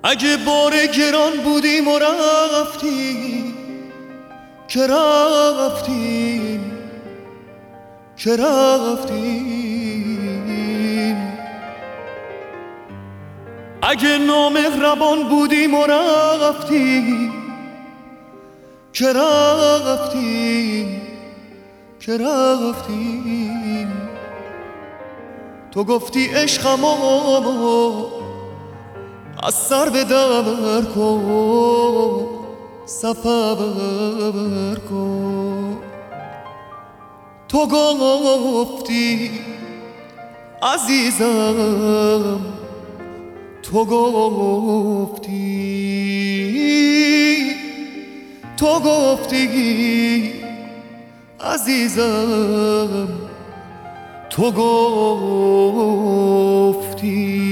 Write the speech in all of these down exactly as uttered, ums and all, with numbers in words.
اگه بار گران بودیم و رفتیم که رفتیم که رفتیم، اگه نامهربان بودیم و رفتیم که رفتیم که رفتیم، تو گفتی عشقمو از سر به در کن، سفر کن. تو گفتی عزیزم، تو گفتی تو گفتی عزیزم، تو گفتی.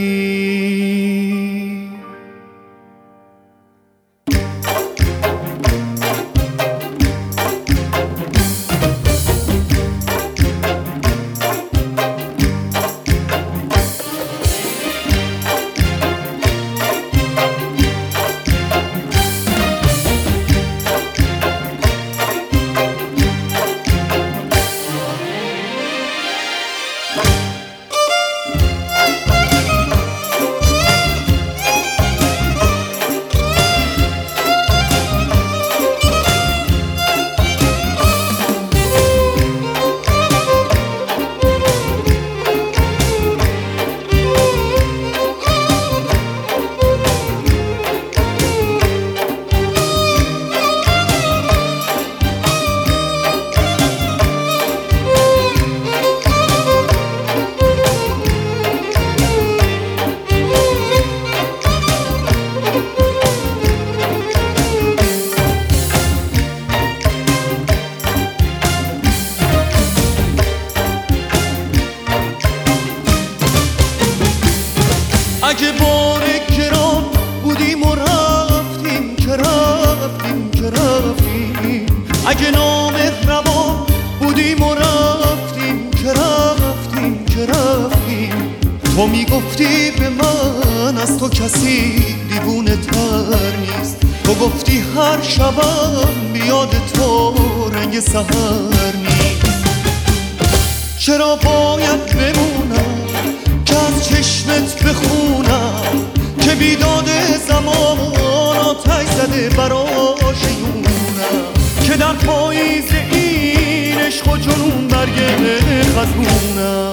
اگه بار گران بودیم و رفتیم که رفتیم که رفتیم، اگه نامهربان بودیم و رفتیم که رفتیم که رفتیم، تو میگفتی به من از تو کسی دیوونه تر نیست، تو گفتی هر شبم بیاد تو رنگ سحر نیست. چرا باید بمونم که از چشمت بخونم که بیداد زمان آتش زده براش یونم، که در پاییز این عشق و جنون برگ خزونم.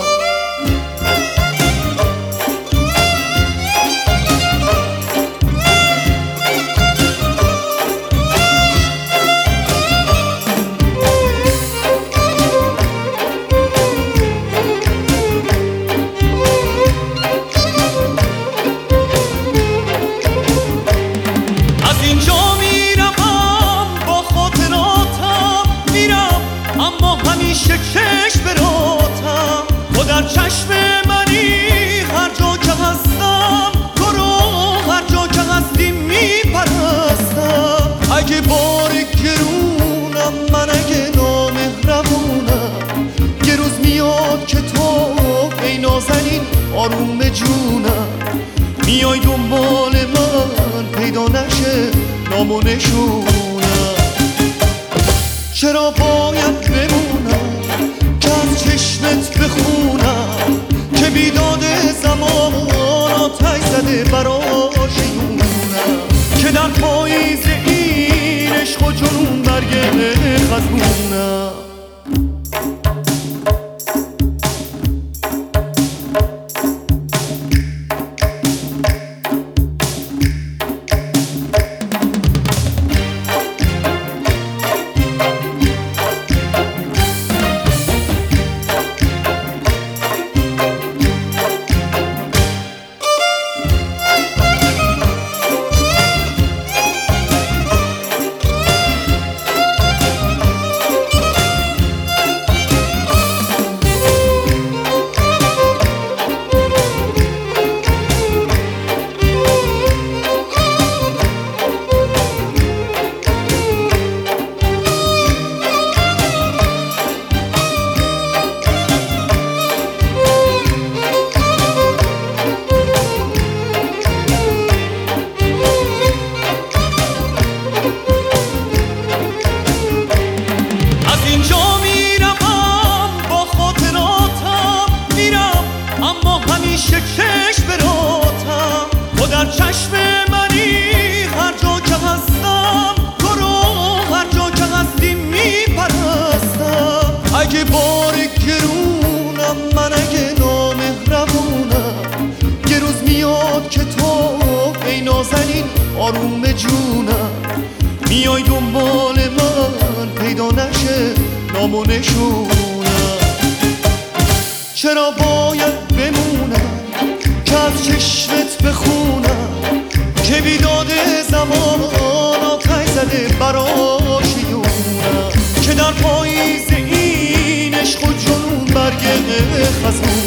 چشم براتم تو در چشم منی، هر جا که هستم تو رو هر جا که هستی میپرستم. اگه بار گرونم من، اگه نامهربونم، یه روز میاد که تو ای نازنین آروم جونم، میای دنبال من پیدا نشه نام و نشونم. چرا باید بمونم که از چشمت بخونم که بیداد زمان آتش زده براش یونم، که در پاییز این عشق و جنون برگ خزونم. در چشم منی هر جا که هستم تو رو هر جا که هستی میپرستم اگه بار گرونم من اگه نامهربونم یه روز میاد که تو ای نازنین آروم جونم میای دنبال من پیدا نشه نام و نشونم چرا باید بمونم که از چشمت بخونم که بیداد زمان آتش زده براشیونم که در پاییز این عشق و جنون برگ خزون